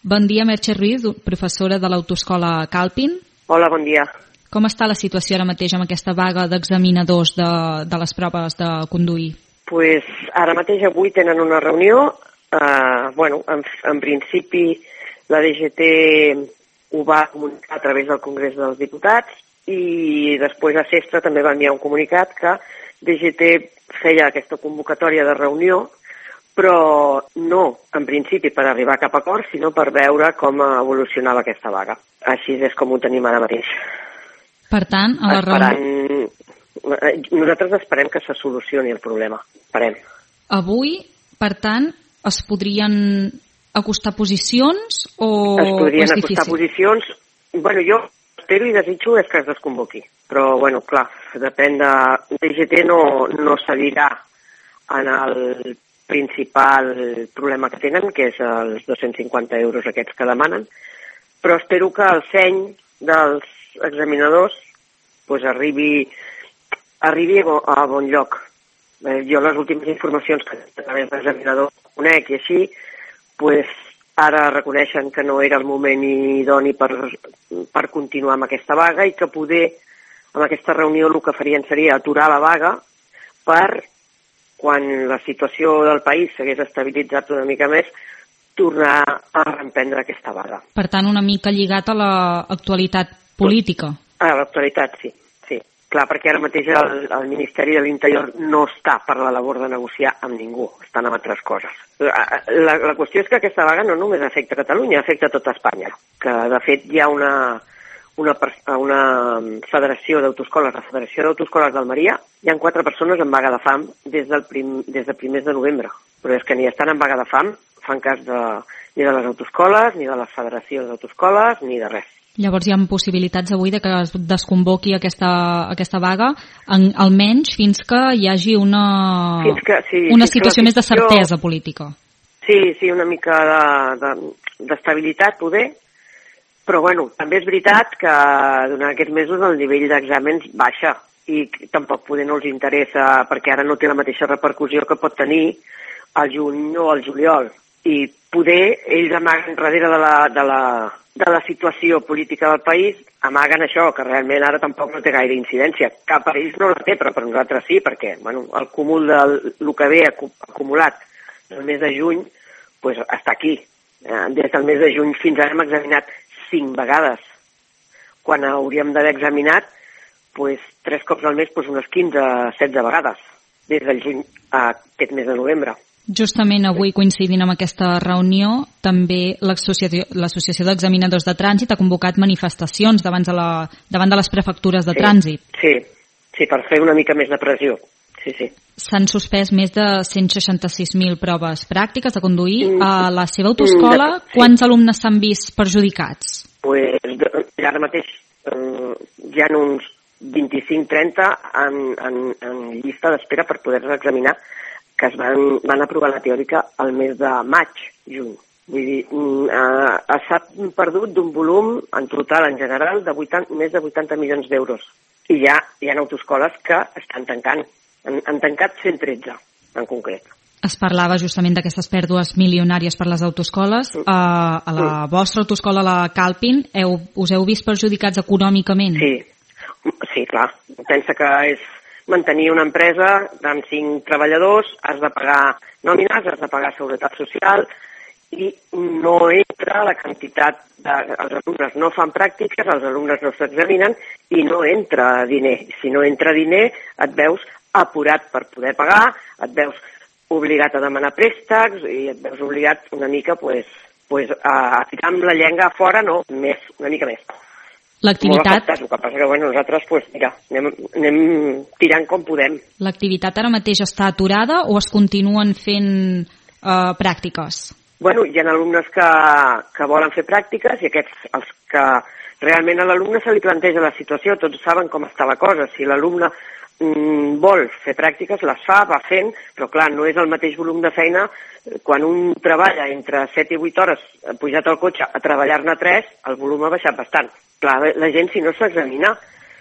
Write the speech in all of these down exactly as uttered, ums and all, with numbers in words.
Bon dia, Merche Ruiz, professora de l'autoescola Calpin. Hola, bon dia. Com està la situació ara mateix amb aquesta vaga d'examinadors de, de les proves de conduir? Pues ara mateix avui tenen una reunió. Uh, bueno, en, en principi la D G T ho va comunicar a través del Congrés dels Diputats i després a Sestra també va enviar un comunicat que D G T feia aquesta convocatòria de reunió, però no, en principi, per arribar a cap acord, sinó per veure com evolucionava aquesta vaga. Així és com ho tenim ara mateix. Per tant, a la reunió... Nosaltres esperem que se solucioni el problema. Esperem. Avui, per tant, es podrien acostar posicions o es podrien és acostar difícil? posicions. Bueno, jo espero i desitjo és que es desconvoqui. Però, bueno, clar, depèn de... D G T no, no cedirà en el principal problema que tenen, que és els dos-cents cinquanta euros aquests que demanen, però espero que el seny dels examinadors pues, arribi, arribi a bon lloc. Eh, jo les últimes informacions que a través d'examinadors conec i així, pues, ara reconeixen que no era el moment idoni per, per continuar amb aquesta vaga i que poder amb aquesta reunió el que farien seria aturar la vaga per, quan la situació del país s'hagués estabilitzat una mica més, tornar a reemprendre aquesta vaga. Per tant, una mica lligat a l'actualitat política. A l'actualitat, sí. sí. Clar, perquè ara mateix el, el Ministeri de l'Interior no està per la labor de negociar amb ningú, estan amb altres coses. La, la, la qüestió és que aquesta vaga no només afecta Catalunya, afecta tota Espanya, que de fet hi ha una... Una, una federació d'autoescoles, la Federació d'Autoescoles d'Almeria, hi ha quatre persones en vaga de fam des del prim, des de primers de novembre. Però és que ni estan en vaga de fam, fan cas de, ni de les autoescoles, ni de les federacions d'autoescoles, ni de res. Llavors hi ha possibilitats avui de que es desconvoqui aquesta, aquesta vaga, en, almenys fins que hi hagi una, fins que, sí, una fins situació que més de certesa política. Sí, sí, una mica d'estabilitat, de, de, poder. Però, bueno, també és veritat que durant aquests mesos el nivell d'exàmens baixa i tampoc poder no els interessa perquè ara no té la mateixa repercussió que pot tenir al juny o al juliol. I poder ells amaguen darrere de la, de la, de la situació política del país, amaguen això, que realment ara tampoc no té gaire incidència. Que per ells no la té, però per nosaltres sí, perquè bueno, el cúmul del que ve acumulat del mes de juny pues, està aquí. Des del mes de juny fins ara hem examinat cinc vegades, quan hauríem d'haver examinat pues, tres cops al mes pues, unes quinze setze vegades, des del juny a aquest mes de novembre. Justament avui, coincidint amb aquesta reunió, també l'Associació d'Examinadors de Trànsit ha convocat manifestacions davant de, la, davant de les prefectures de sí, trànsit. Sí, sí, per fer una mica més de pressió. Sí, sí. S'han suspès més de cent seixanta-sis mil proves pràctiques de conduir. A la seva autoescola, sí. Quants alumnes s'han vist perjudicats? Pues, ara mateix eh, hi ha uns vint-i-cinc trenta en, en, en llista d'espera per poder-se examinar, que es van, van aprovar la teòrica al mes de maig, juny. Vull dir, eh, s'ha perdut d'un volum en total, en general, de vuitanta, més de vuitanta milions d'euros. I hi ha, hi ha autoescoles que estan tancant. Han, han tancat cent tretze, en concret. Es parlava justament d'aquestes pèrdues milionàries per les autoescoles. Mm. A, a la mm. vostra autoescola, la Calpin, heu, us heu vist perjudicats econòmicament? Sí, sí, clar. Pensa que és mantenir una empresa amb cinc treballadors, has de pagar nòmines, has de pagar seguretat social i no entra la quantitat de... Els alumnes no fan pràctiques, els alumnes no s'examinen i no entra diner. Si no entra diner, et veus apurat per poder pagar, et veus obligat a demanar préstecs i et veus obligat una mica pues, pues, a tirar amb la llenga a fora, no, més, una mica més. L'activitat... El que passa que bueno, nosaltres pues, mira, anem, anem tirant com podem. L'activitat ara mateix està aturada o es continuen fent eh, pràctiques? Bueno, hi ha alumnes que, que volen fer pràctiques i aquests, els que realment a l'alumne se li planteja la situació, tots saben com està la cosa. Si l'alumne mm, vol fer pràctiques, les fa, va fent, però clar, no és el mateix volum de feina. Quan un treballa entre set i vuit hores pujat al cotxe a treballar-ne tres, el volum ha baixat bastant. Clar, la gent si no s'examina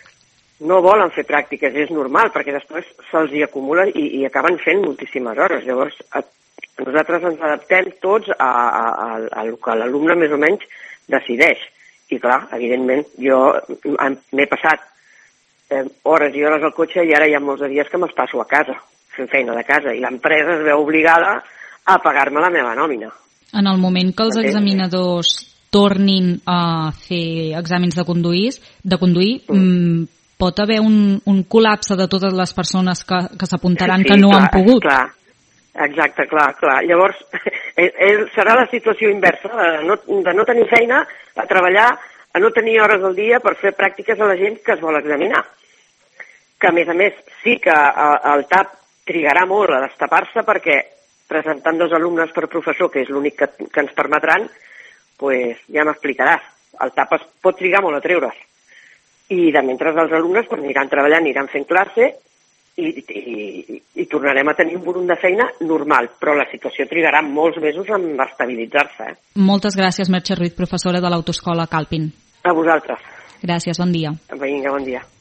no volen fer pràctiques, és normal, perquè després se'ls hi acumula i, i acaben fent moltíssimes hores. Llavors, Nosaltres ens adaptem tots a, a, a, a el que l'alumne més o menys decideix. I clar, evidentment, jo m'he passat eh, hores i hores al cotxe i ara hi ha molts de dies que me'ls passo a casa, fent feina de casa, i l'empresa es veu obligada a pagar-me la meva nòmina. En el moment que els examinadors tornin a fer exàmens de conduir, de conduir mm. pot haver un, un col·lapse de totes les persones que, que s'apuntaran sí, que no clar, han pogut. Clar. Exacte, clar, clar. Llavors, serà la situació inversa, de no, de no tenir feina, a treballar, a no tenir hores al dia per fer pràctiques a la gent que es vol examinar. Que, a més a més, sí que el T A P trigarà molt a destapar-se perquè presentant dos alumnes per professor, que és l'únic que, que ens permetran, pues, ja m'explicaràs. El T A P es pot trigar molt a treure's. I de mentre els alumnes pues, aniran treballant, aniran fent classe, I, i, i tornarem a tenir un volum de feina normal, però la situació trigarà molts mesos en estabilitzar-se. Eh? Moltes gràcies, Merche Ruiz, professora de l'Autoescola Calpin. A vosaltres. Gràcies, bon dia. Vinga, bon dia.